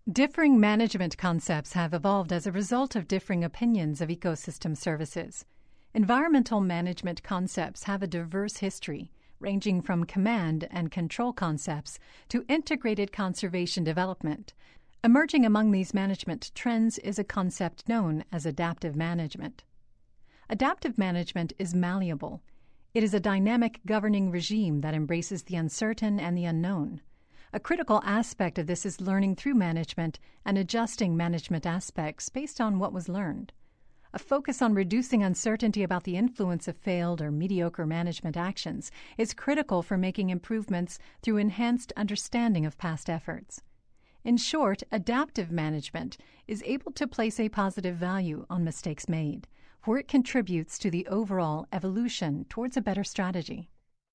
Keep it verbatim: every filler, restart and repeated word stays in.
Differing management concepts have evolved as a result of differing opinions of ecosystem services. Environmental management concepts have a diverse history, ranging from command and control concepts to integrated conservation development. Emerging among these management trends is a concept known as adaptive management. Adaptive management is malleable. It is a dynamic governing regime that embraces the uncertain and the unknown. A critical aspect of this is learning through management and adjusting management aspects based on what was learned. A focus on reducing uncertainty about the influence of failed or mediocre management actions is critical for making improvements through enhanced understanding of past efforts. In short, adaptive management is able to place a positive value on mistakes made, for it contributes to the overall evolution towards a better strategy.